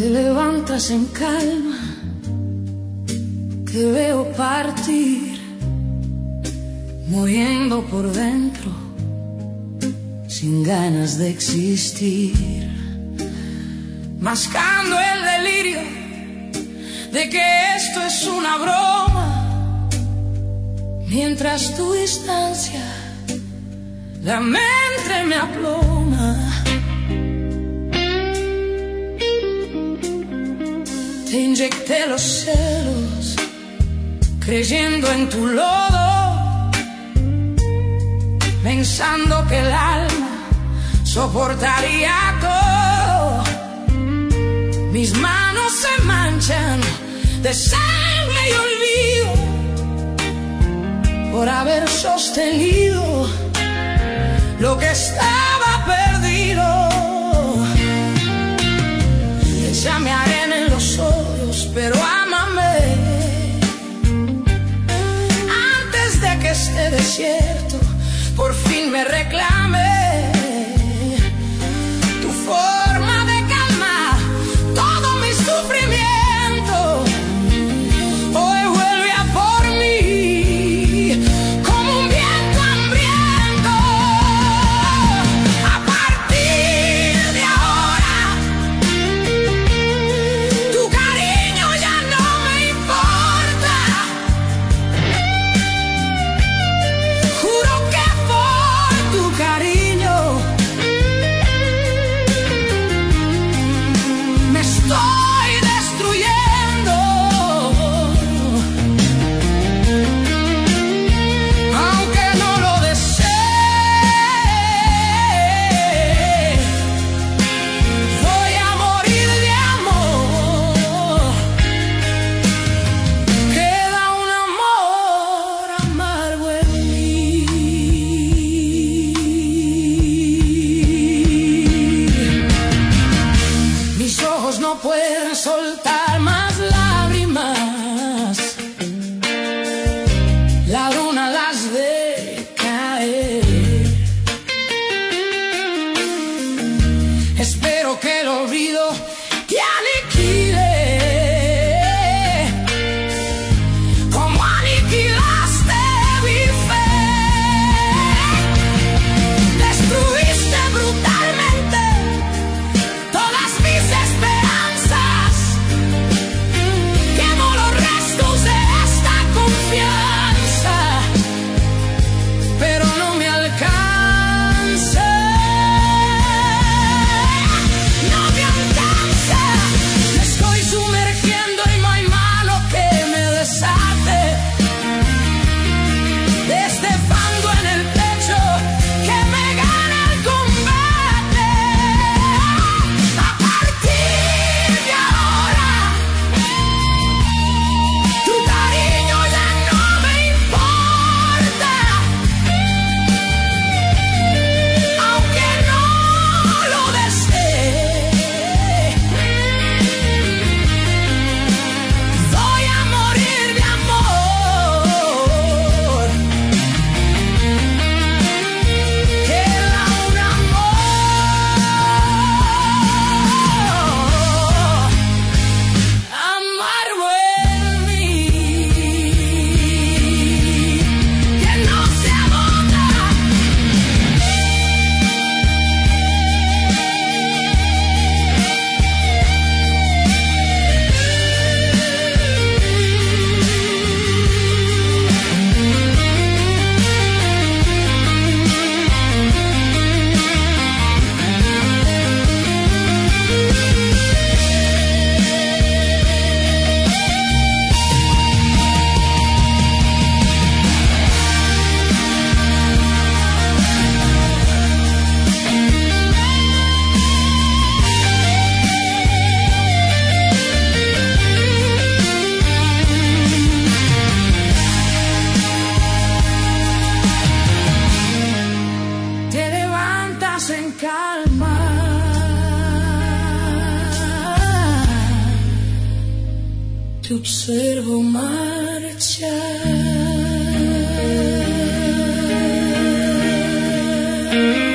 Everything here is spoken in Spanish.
Te levantas en calma, te veo partir, muriendo por dentro, sin ganas de existir, mascando el delirio de que esto es una broma, mientras tu distancia la mente me aploma. Te inyecté los celos, creyendo en tu lodo, pensando que el alma soportaría todo. Mis manos se manchan de sangre y olvido por haber sostenido lo que estaba perdido. Échame arena en los ojos, pero ámame antes de que este desierto por fin me reclame. Tu forma de calmar todo mi sufrimiento hoy vuelve a por mí como un viento hambriento. A partir de ahora tu cariño ya no me importa. Juro que por tu cariño me estoy destruyendo. Aunque no lo desee, voy a morir de amor. Queda un amor amargo en mí. Mis ojos no pueden soltar más lágrimas, la luna las ve caer. Espero que el olvido te aniquile, como aniquilaste mi fe. Destruiste brutalmente todas mis esperanzas. Quemo los restos de esta confianza, pero no me alcanza. No me alcanza. Me estoy sumergiendo y no hay mano que me desate de este fango en el pecho que me gana el combate. A partir de ahora tu cariño ya no me importa, aunque no lo desee. Voy a morir de amor. Queda un amor amargo en mí que no se agota. Te levantas en calma, te observo marchar.